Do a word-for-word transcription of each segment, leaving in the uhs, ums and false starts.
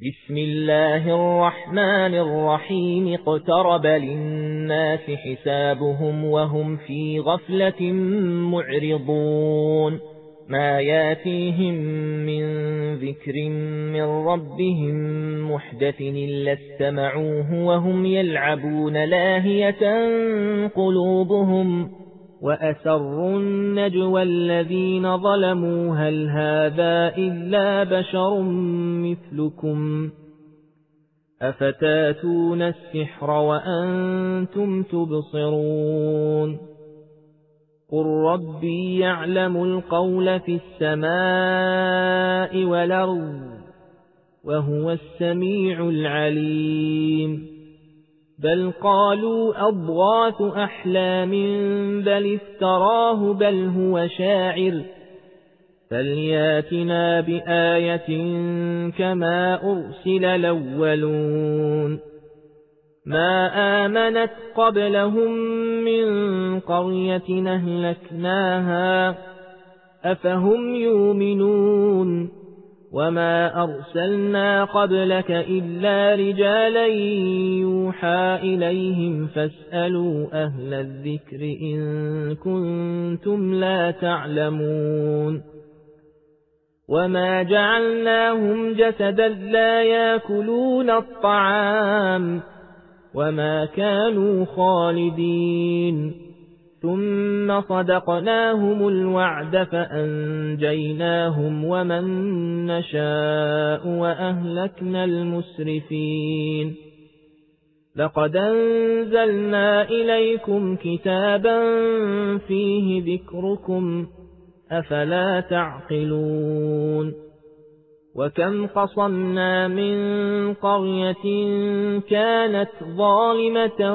بسم الله الرحمن الرحيم اقترب للناس حسابهم وهم في غفلة معرضون ما ياتيهم من ذكر من ربهم محدث إلا استمعوه وهم يلعبون لاهية قلوبهم وأسروا النجوى الذين ظلموا هل هذا إلا بشر مثلكم أفتاتون السحر وأنتم تبصرون قل ربي يعلم القول في السماء والأرض وهو السميع العليم بل قالوا أضغاث أحلام بل افتراه بل هو شاعر فلياتنا بآية كما أرسل الأولون ما آمنت قبلهم من قرية أهلكناها أفهم يؤمنون وما أرسلنا قبلك إلا رجالا يوحى إليهم فاسألوا أهل الذكر إن كنتم لا تعلمون وما جعلناهم جسدا لا يأكلون الطعام وما كانوا خالدين ثم صدقناهم الوعد فأنجيناهم ومن نشاء وأهلكنا المسرفين لقد أنزلنا إليكم كتابا فيه ذكركم أفلا تعقلون وكم قصمنا من قرية كانت ظالمة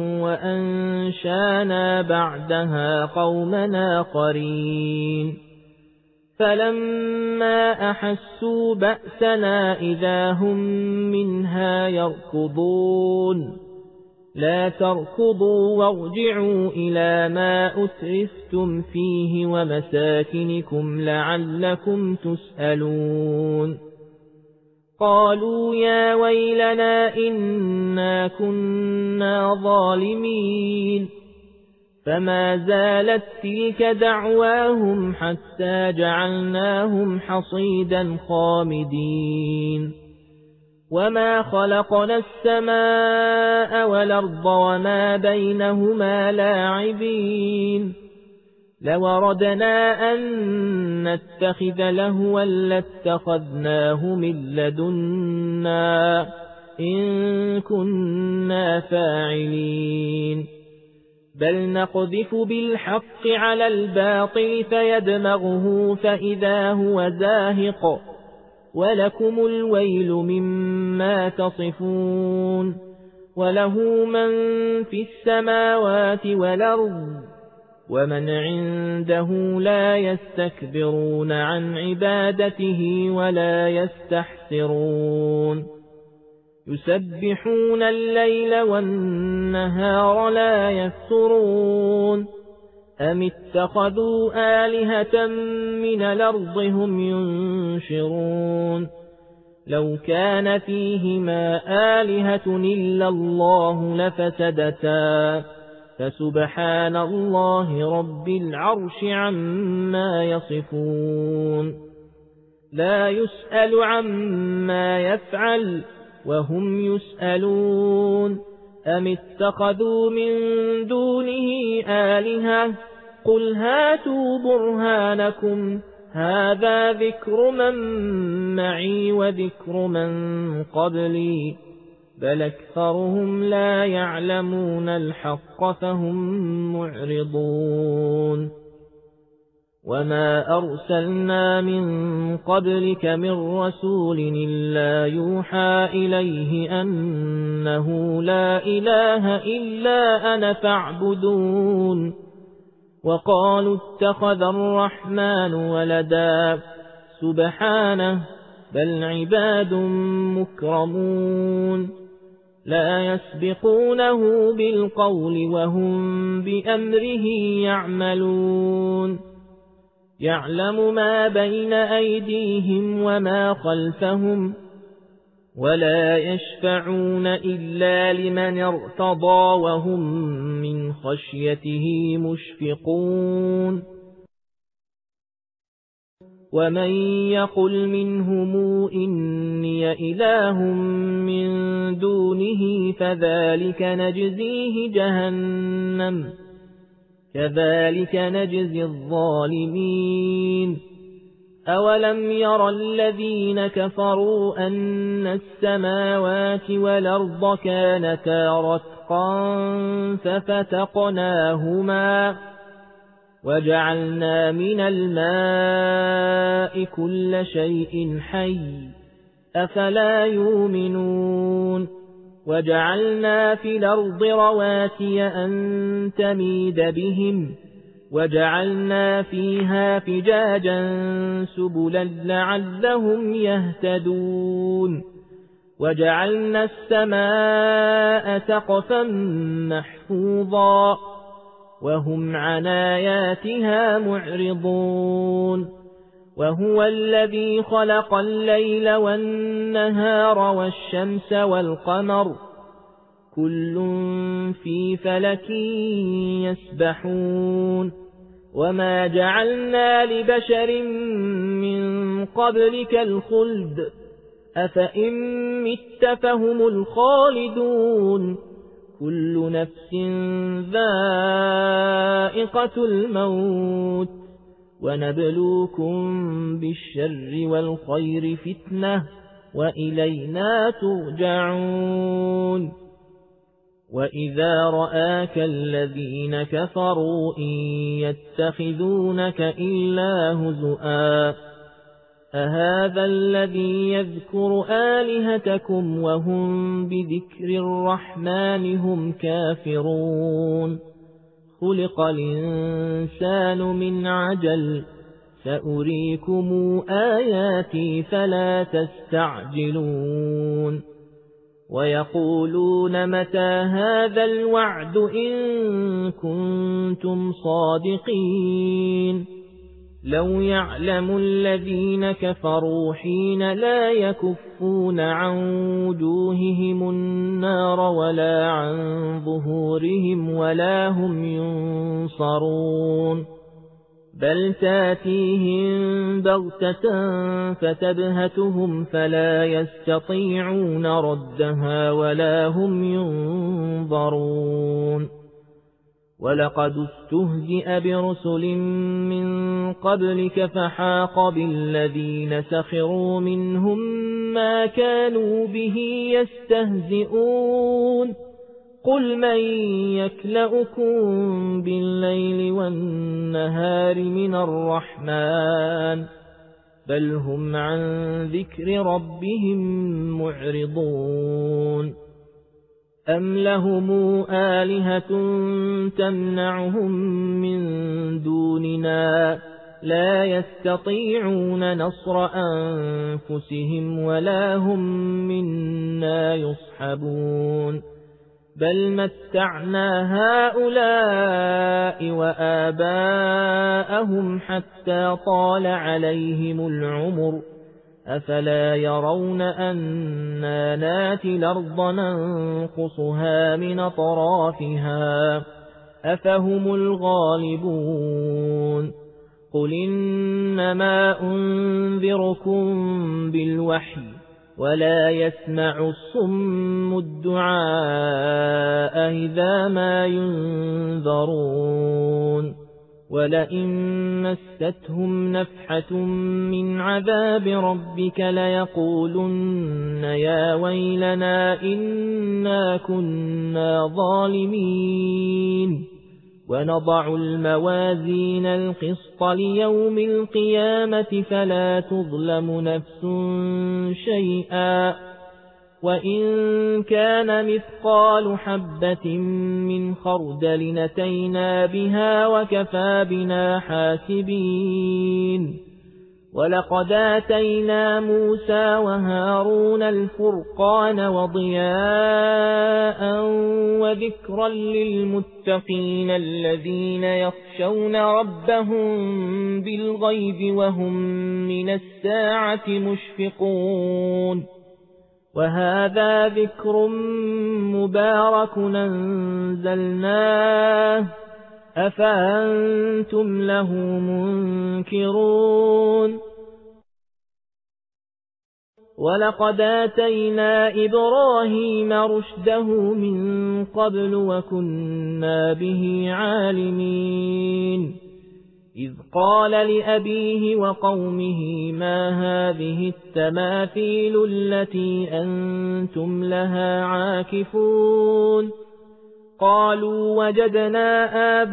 وأنشانا بعدها قومنا آخرين فلما أحسوا بأسنا إذا هم منها يركضون لا تركضوا وارجعوا إلى ما أترفتم فيه ومساكنكم لعلكم تسألون قالوا يا ويلنا إنا كنا ظالمين فما زالت تلك دعواهم حتى جعلناهم حصيدا خامدين وما خلقنا السماء والأرض وما بينهما لاعبين لو أردنا أن نتخذ لهوا لاتخذناه من لدنا إن كنا فاعلين بل نقذف بالحق على الباطل فيدمغه فإذا هو زاهق ولكم الويل مما تصفون وله من في السماوات والأرض ومن عنده لا يستكبرون عن عبادته ولا يستحسرون يسبحون الليل والنهار لا يفترون أم اتخذوا آلهة من الأرض هم ينشرون لو كان فيهما آلهة إلا الله لفسدتا فسبحان الله رب العرش عما يصفون لا يسأل عما يفعل وهم يسألون أم اتخذوا من دونه آلهة قل هاتوا برهانكم هذا ذكر من معي وذكر من قبلي بل أكثرهم لا يعلمون الحق فهم معرضون وما أرسلنا من قبلك من رسول إلا يوحى إليه أنه لا إله إلا أنا فاعبدون وقالوا اتخذ الرحمن ولدا سبحانه بل عباد مكرمون لا يسبقونه بالقول وهم بأمره يعملون يعلم ما بين أيديهم وما خلفهم ولا يشفعون إلا لمن ارتضى وهم من خشيته مشفقون ومن يقل منهم إني إله من دونه فذلك نجزيه جهنم كذلك نجزي الظالمين أولم ير الذين كفروا أن السماوات والأرض كانتا رتقا ففتقناهما وجعلنا من الماء كل شيء حي أفلا يؤمنون وجعلنا في الأرض رواسي أن تميد بهم وجعلنا فيها فجاجا سبلا لعلهم يهتدون وجعلنا السماء سقفا محفوظا وهم عن آياتها معرضون وهو الذي خلق الليل والنهار والشمس والقمر كل في فلك يسبحون وما جعلنا لبشر من قبلك الخلد أفإن مت فهم الخالدون كل نفس ذائقة الموت ونبلوكم بالشر والخير فتنة وإلينا ترجعون وإذا رآك الذين كفروا إن يتخذونك إلا هزؤا أهذا الذي يذكر آلهتكم وهم بذكر الرحمن هم كافرون خلق الإنسان من عجل سأريكم آياتي فلا تستعجلون ويقولون متى هذا الوعد إن كنتم صادقين لو يعلم الذين كفروا حين لا يكفون عن وجوههم النار ولا عن ظهورهم ولا هم ينصرون بل تاتيهم بغتة فتبهتهم فلا يستطيعون ردها ولا هم ينظرون ولقد استهزئ برسل من قبلك فحاق بالذين سخروا منهم ما كانوا به يستهزئون قل من يكلؤكم بالليل والنهار من الرحمن بل هم عن ذكر ربهم معرضون أم لهم آلهة تمنعهم من دوننا لا يستطيعون نصر أنفسهم ولا هم منا يصحبون بل متعنا هؤلاء وآباءهم حتى طال عليهم العمر أفلا يرون أنا ناتي الأرض ننقصها من أطرافها أفهم الغالبون قل إنما أنذركم بالوحي ولا يسمع الصم الدعاء إذا ما ينذرون ولئن مستهم نفحة من عذاب ربك ليقولن يا ويلنا إنا كنا ظالمين ونضع الموازين القسط ليوم القيامة فلا تظلم نفس شيئا وإن كان مثقال حبة من خردل نتينا بها وكفى بنا حاسبين ولقد آتينا موسى وهارون الفرقان وضياء وذكرا للمتقين الذين يخشون ربهم بالغيب وهم من الساعة مشفقون وهذا ذكر مبارك أنزلناه أفأنتم له منكرون ولقد آتينا إبراهيم رشده من قبل وكنا به عالمين إذ قال لأبيه وقومه ما هذه التماثيل التي أنتم لها عاكفون قالوا وجدنا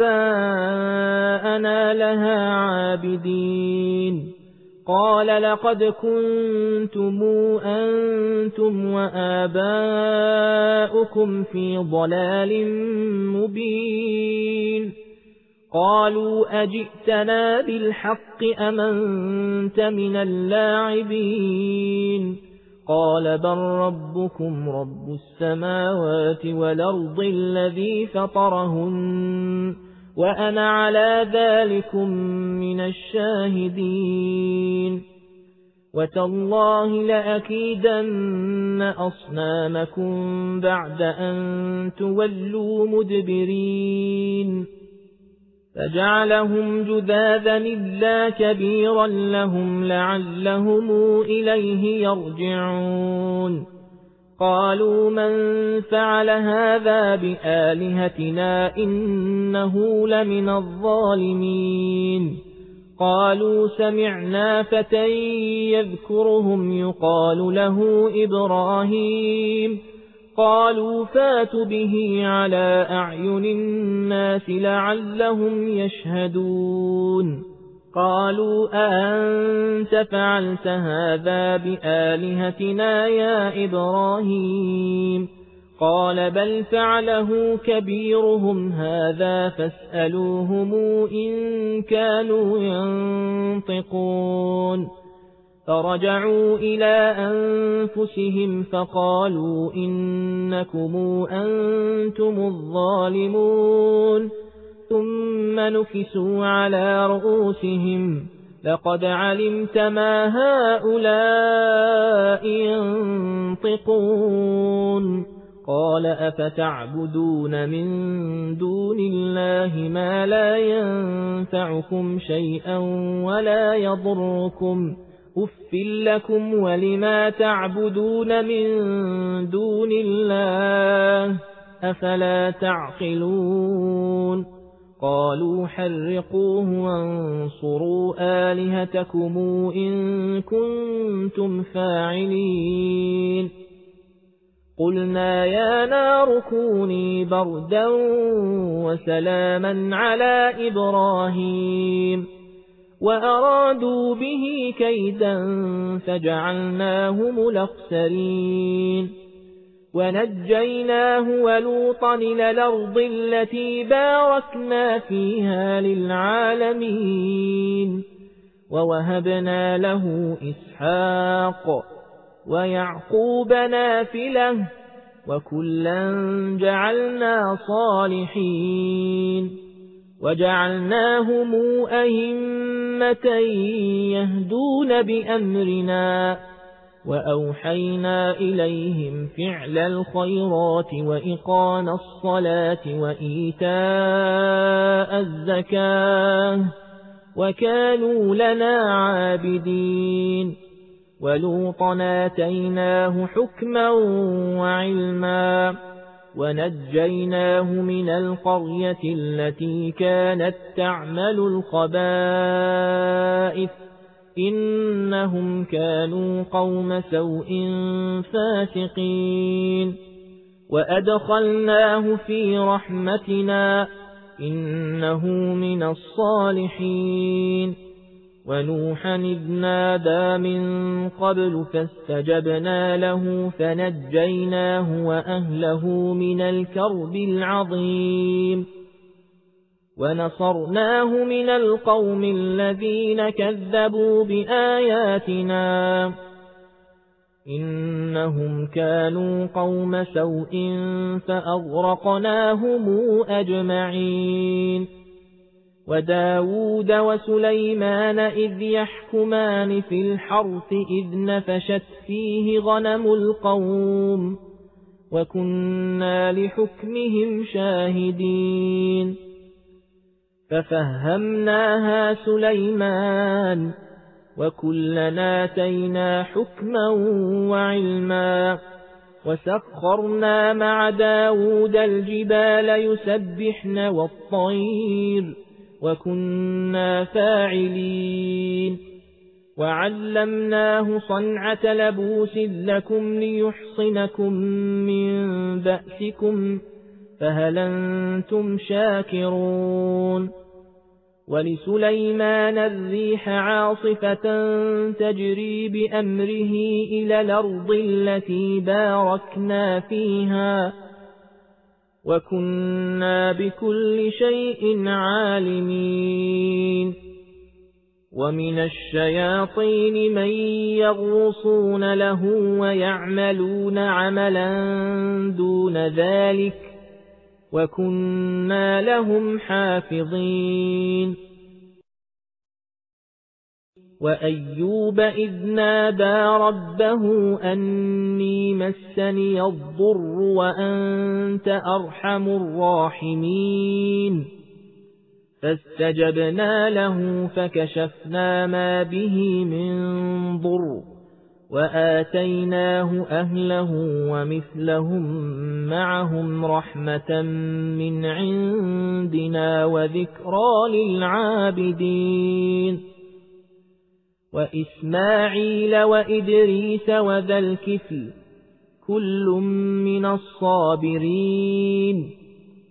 آباءنا لها عابدين قال لقد كنتم أنتم وآباؤكم في ضلال مبين قالوا أجئتنا بالحق أم أنت من اللاعبين قال بل ربكم رب السماوات والأرض الذي فطرهن وأنا على ذلكم من الشاهدين وتالله لأكيدن أصنامكم بعد أن تولوا مدبرين فجعلهم جذاذا إلا كبيرا لهم لعلهم إليه يرجعون قالوا من فعل هذا بآلهتنا إنه لمن الظالمين قالوا سمعنا فتى يذكرهم يقال له إبراهيم قالوا فاتوا به على أعين الناس لعلهم يشهدون قالوا أأنت فعلت هذا بآلهتنا يا إبراهيم قال بل فعله كبيرهم هذا فاسألوهم إن كانوا ينطقون فرجعوا إلى أنفسهم فقالوا إنكم أنتم الظالمون ثم نكسوا على رؤوسهم لقد علمت ما هؤلاء ينطقون قال أفتعبدون من دون الله ما لا ينفعكم شيئا ولا يضركم أف لكم ولما تعبدون من دون الله أفلا تعقلون قالوا حرقوه وانصروا آلهتكم إن كنتم فاعلين قلنا يا نار كوني بردا وسلاما على إبراهيم وأرادوا به كيدا فجعلناهم الأخسرين ونجيناه ولوطا إلى الأرض التي باركنا فيها للعالمين ووهبنا له إسحاق ويعقوب نافلة وكلا جعلنا صالحين وجعلناهم أئمة يهدون بأمرنا وأوحينا إليهم فعل الخيرات وإقام الصلاة وإيتاء الزكاة وكانوا لنا عابدين ولوطا آتيناه حكما وعلما ونجيناه من القرية التي كانت تعمل الخبائث إنهم كانوا قوم سوء فاسقين وأدخلناه في رحمتنا إنه من الصالحين ونوحا إذ نادى من قبل فاستجبنا له فنجيناه وأهله من الكرب العظيم ونصرناه من القوم الذين كذبوا بآياتنا إنهم كانوا قوم سوء فأغرقناهم أجمعين وداود وسليمان إذ يحكمان في الحرث إذ نفشت فيه غنم القوم وكنا لحكمهم شاهدين ففهمناها سليمان وكلنا آتينا حكما وعلما وسخرنا مع داود الجبال يسبحن والطير وكنا فاعلين وعلمناه صنعة لبوس لكم ليحصنكم من بأسكم فهل أنتم شاكرون ولسليمان الريح عاصفة تجري بأمره إلى الأرض التي باركنا فيها وكنا بكل شيء عالمين ومن الشياطين من يغوصون له ويعملون عملا دون ذلك وكنا لهم حافظين وأيوب إذ نادى ربه أني مسني الضر وأنت أرحم الراحمين فاستجبنا له فكشفنا ما به من ضر وآتيناه أهله ومثلهم معهم رحمة من عندنا وذكرى للعابدين وإسماعيل وإدريس وذا الكفل كل من الصابرين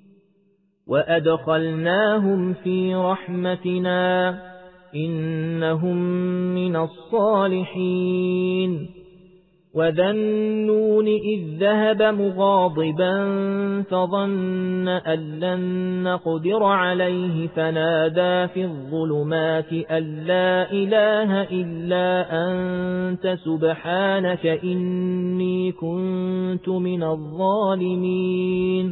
وأدخلناهم في رحمتنا إنهم من الصالحين وذا النون إذ ذهب مغاضبا فظن أن لن نقدر عليه فنادى في الظلمات أن لا إله إلا أنت سبحانك إني كنت من الظالمين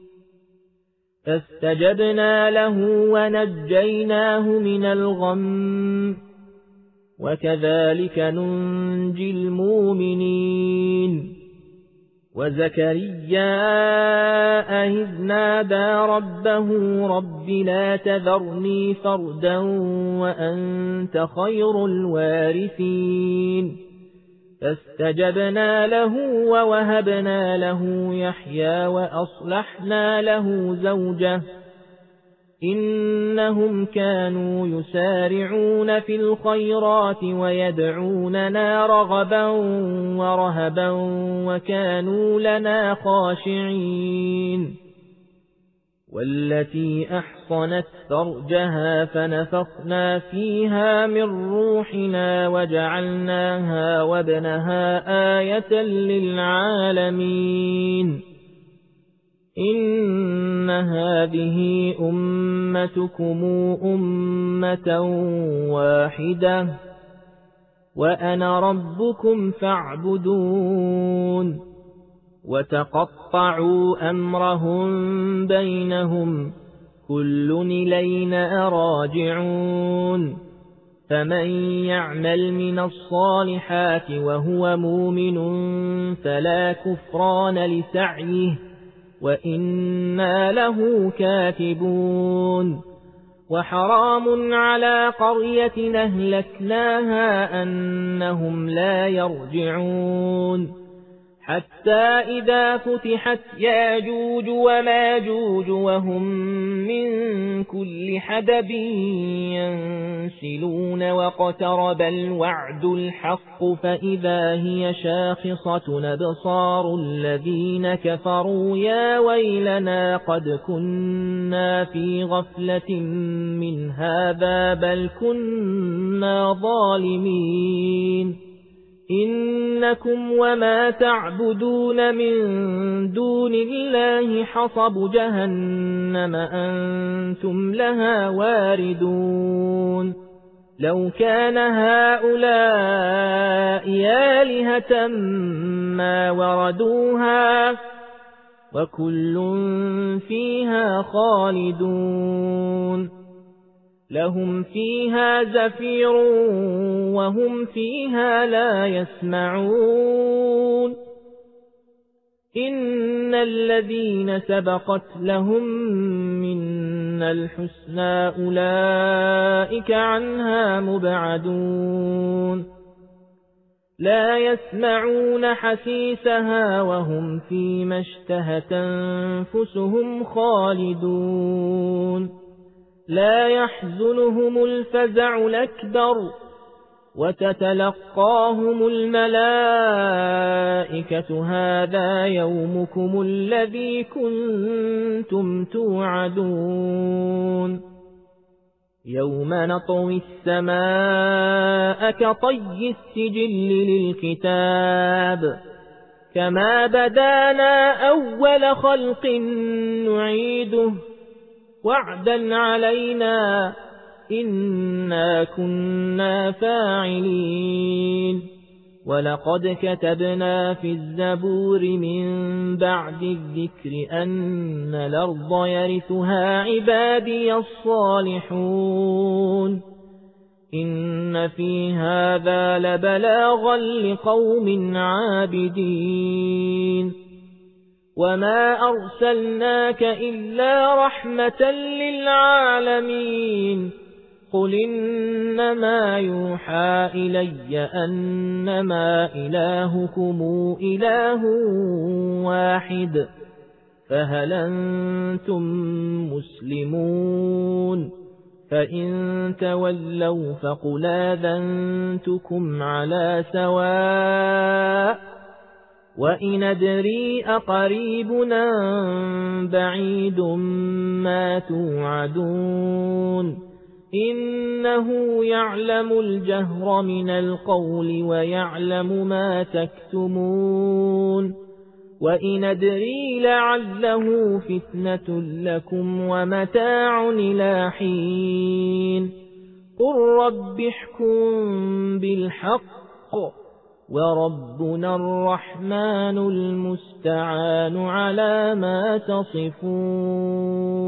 فاستجبنا له ونجيناه من الغم وكذلك ننجي المؤمنين وزكريا إذ نادى ربه رب لا تذرني فردا وأنت خير الوارثين فاستجبنا له ووهبنا له يحيى وأصلحنا له زوجه إنهم كانوا يسارعون في الخيرات ويدعوننا رغبا ورهبا وكانوا لنا خاشعين والتي أحصنت فرجها فنفخنا فيها من روحنا وجعلناها وابنها آية للعالمين إن هذه أمتكم أمة واحدة وأنا ربكم فاعبدون وتقطعوا أمرهم بينهم كل إلينا راجعون فمن يعمل من الصالحات وهو مؤمن فلا كفران لسعيه وإنا له كاتبون وحرام على قرية أهلكناها أنهم لا يرجعون حتى إذا فتحت ياجوج وماجوج وهم من كل حدب ينسلون واقترب الوعد الحق فإذا هي شاخصة أبصار الذين كفروا يا ويلنا قد كنا في غفلة من هذا بل كنا ظالمين إنكم وما تعبدون من دون الله حصب جهنم أنتم لها واردون لو كان هؤلاء آلهة ما وردوها وكل فيها خالدون لهم فيها زفير وهم فيها لا يسمعون إن الذين سبقت لهم منا الحسنى أولئك عنها مبعدون لا يسمعون حسيسها وهم فيما اشتهت أنفسهم خالدون لا يحزنهم الفزع الأكبر وتتلقاهم الملائكة هذا يومكم الذي كنتم توعدون يوم نطوي السماء كطي السجل للكتاب كما بدانا أول خلق نعيده وعدا علينا إنا كنا فاعلين ولقد كتبنا في الزبور من بعد الذكر أن الأرض يرثها عبادي الصالحون إن في هذا لبلاغا لقوم عابدين وما أرسلناك إلا رحمة للعالمين قل إنما يوحى إلي أنما إلهكم إله واحد فهل أنتم مسلمون فإن تولوا فقل آذنتكم على سواء وإن أدري أقريبنا بعيد ما توعدون إنه يعلم الجهر من القول ويعلم ما تكتمون وإن أدري لعله فتنة لكم ومتاع إلى حين قل رب احكم بالحق وربنا الرحمن المستعان على ما تصفون